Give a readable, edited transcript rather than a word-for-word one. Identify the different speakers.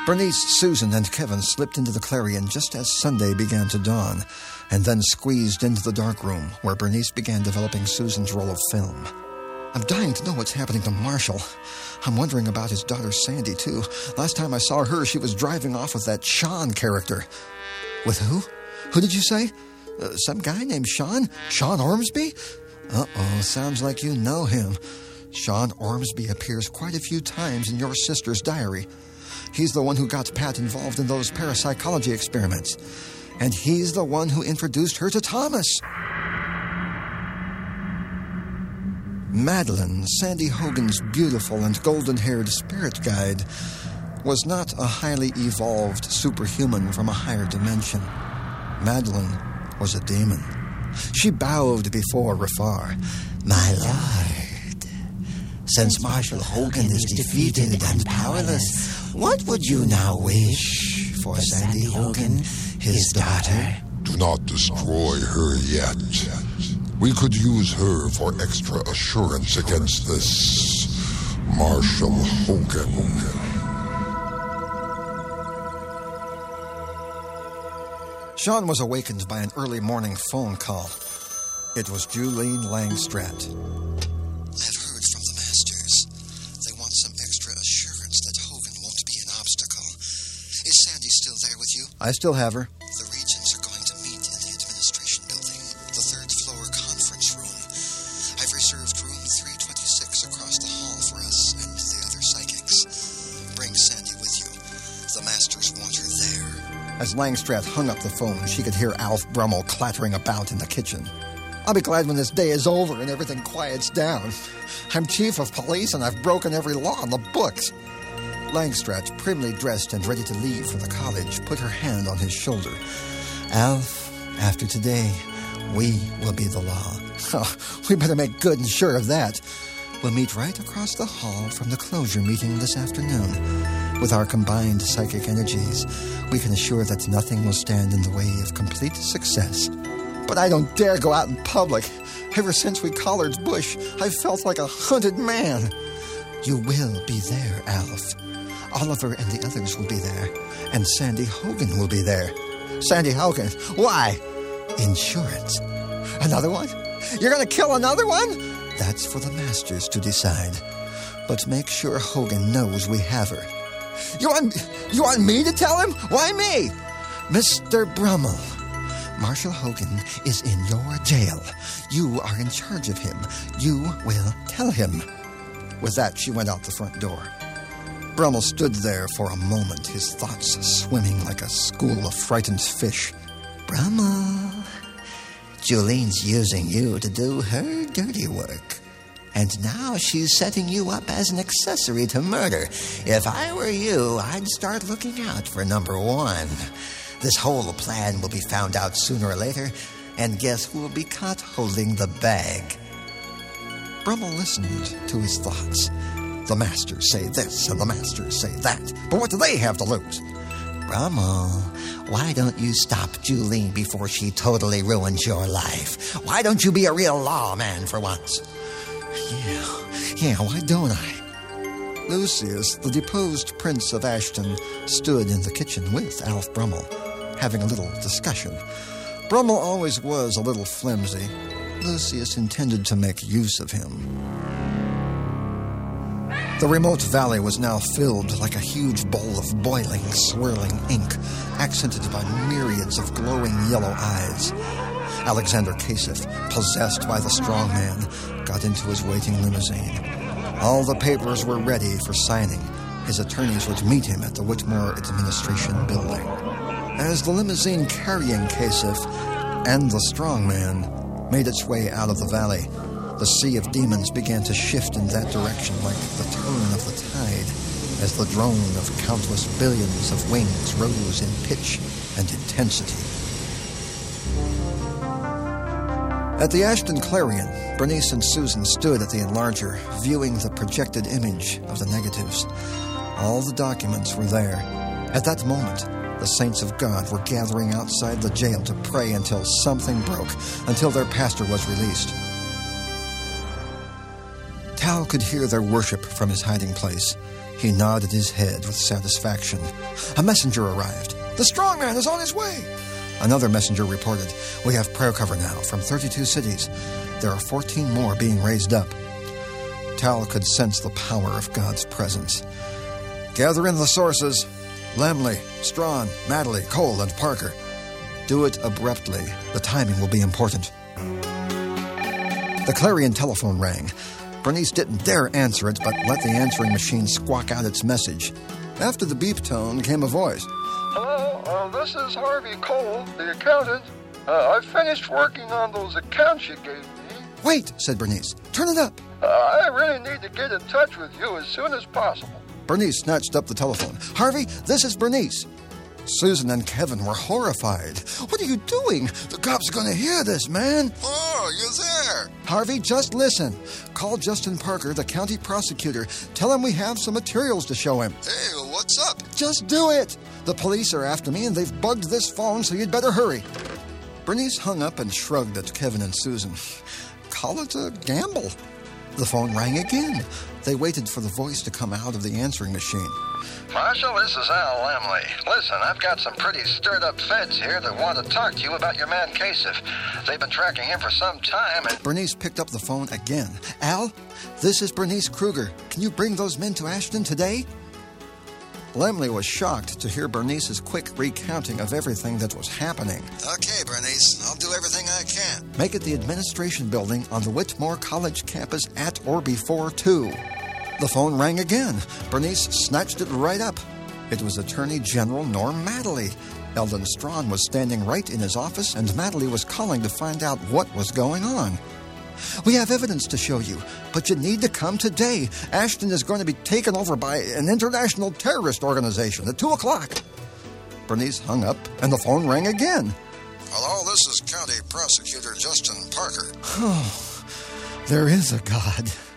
Speaker 1: Bernice, Susan, and Kevin slipped into the Clarion just as Sunday began to dawn, and then squeezed into the dark room where Bernice began developing Susan's roll of film. I'm dying to know what's happening to Marshall. I'm wondering about his daughter Sandy, too. Last time I saw her, she was driving off with that Sean character. With who? Who did you say? Some guy named Sean? Sean Ormsby? Uh-oh, sounds like you know him. Sean Ormsby appears quite a few times in your sister's diary. He's the one who got Pat involved in those parapsychology experiments. And he's the one who introduced her to Thomas. Madeline, Sandy Hogan's beautiful and golden-haired spirit guide, was not a highly evolved superhuman from a higher dimension. Madeline was a demon. She bowed before Rafar.
Speaker 2: My lord, since Marshall Hogan is defeated and powerless, what would you now wish for Sandy Hogan, his daughter?
Speaker 3: Do not destroy her yet. We could use her for extra assurance against this Marshall Hogan.
Speaker 1: Sean was awakened by an early morning phone call. It was Julene Langstratt.
Speaker 4: I've heard from the Masters. They want some extra assurance that Hogan won't be an obstacle. Is Sandy still there with you?
Speaker 1: I still have her.
Speaker 4: The Regents are going to meet in the administration building, the third-floor conference room. I've reserved room 326 across the hall for us and the other psychics. Bring Sandy with you. The Masters want her there.
Speaker 1: As Langstratt hung up the phone, she could hear Alf Brummel clattering about in the kitchen. I'll be glad when this day is over and everything quiets down. I'm chief of police and I've broken every law in the books. Langstratt, primly dressed and ready to leave for the college, put her hand on his shoulder. Alf, after today, we will be the law. Oh, we better make good and sure of that. We'll meet right across the hall from the closure meeting this afternoon. With our combined psychic energies, we can assure that nothing will stand in the way of complete success. But I don't dare go out in public. Ever since we collared Bush, I've felt like a hunted man. You will be there, Alf. Oliver and the others will be there. And Sandy Hogan will be there. Sandy Hogan? Why? Insurance. Another one? You're going to kill another one? That's for the Masters to decide. But make sure Hogan knows we have her. You want me to tell him? Why me? Mr. Brummel, Marshall Hogan is in your jail. You are in charge of him. You will tell him. With that, she went out the front door. Brummel stood there for a moment, his thoughts swimming like a school of frightened fish.
Speaker 2: Brummel, Julene's using you to do her dirty work. And now she's setting you up as an accessory to murder. If I were you, I'd start looking out for number one. This whole plan will be found out sooner or later, and guess who will be caught holding the bag?
Speaker 1: Brummel listened to his thoughts. The Masters say this and the Masters say that, but what do they have to lose?
Speaker 2: Brummel, why don't you stop Julene before she totally ruins your life? Why don't you be a real lawman for once?
Speaker 1: Yeah, why don't I? Lucius, the deposed Prince of Ashton, stood in the kitchen with Alf Brummel, having a little discussion. Brummel always was a little flimsy. Lucius intended to make use of him. The remote valley was now filled like a huge bowl of boiling, swirling ink, accented by myriads of glowing yellow eyes. Alexander Kasich, possessed by the strong man, got into his waiting limousine. All the papers were ready for signing. His attorneys would meet him at the Whitmore Administration Building. As the limousine carrying Kasich and the strong man made its way out of the valley, the sea of demons began to shift in that direction like the turn of the tide, as the drone of countless billions of wings rose in pitch and intensity. At the Ashton Clarion, Bernice and Susan stood at the enlarger, viewing the projected image of the negatives. All the documents were there. At that moment, the saints of God were gathering outside the jail to pray until something broke, until their pastor was released. Tal could hear their worship from his hiding place. He nodded his head with satisfaction. A messenger arrived. The strong man is on his way. Another messenger reported, we have prayer cover now from 32 cities. There are 14 more being raised up. Tal could sense the power of God's presence. Gather in the sources. Lamley, Strawn, Madeley, Cole, and Parker. Do it abruptly. The timing will be important. The Clarion telephone rang. Bernice didn't dare answer it, but let the answering machine squawk out its message. After the beep tone came a voice.
Speaker 5: Hello, this is Harvey Cole, the accountant. I finished working on those accounts you gave me.
Speaker 1: Wait, said Bernice. Turn it up.
Speaker 5: I really need to get in touch with you as soon as possible.
Speaker 1: Bernice snatched up the telephone. Harvey, this is Bernice. Susan and Kevin were horrified. What are you doing? The cops are going to hear this, man.
Speaker 3: Oh, you're there.
Speaker 1: Harvey, just listen. Call Justin Parker, the county prosecutor. Tell him we have some materials to show him.
Speaker 3: Hey, what's up?
Speaker 1: Just do it. The police are after me, and they've bugged this phone, so you'd better hurry. Bernice hung up and shrugged at Kevin and Susan. Call it a gamble. The phone rang again. They waited for the voice to come out of the answering machine.
Speaker 5: Marshal, this is Al Lamley. Listen, I've got some pretty stirred-up feds here that want to talk to you about your man Kasich. They've been tracking him for some time, and...
Speaker 1: Bernice picked up the phone again. Al, this is Bernice Kruger. Can you bring those men to Ashton today? Lamley was shocked to hear Bernice's quick recounting of everything that was happening.
Speaker 4: Okay, Bernice, I'll do everything I can.
Speaker 1: Make it the administration building on the Whitmore College campus at or before 2. The phone rang again. Bernice snatched it right up. It was Attorney General Norm Madeley. Eldon Strawn was standing right in his office, and Madeley was calling to find out what was going on. We have evidence to show you, but you need to come today. Ashton is going to be taken over by an international terrorist organization at 2 o'clock. Bernice hung up, and the phone rang again.
Speaker 3: Hello, this is County Prosecutor Justin Parker.
Speaker 1: Oh, there is a God.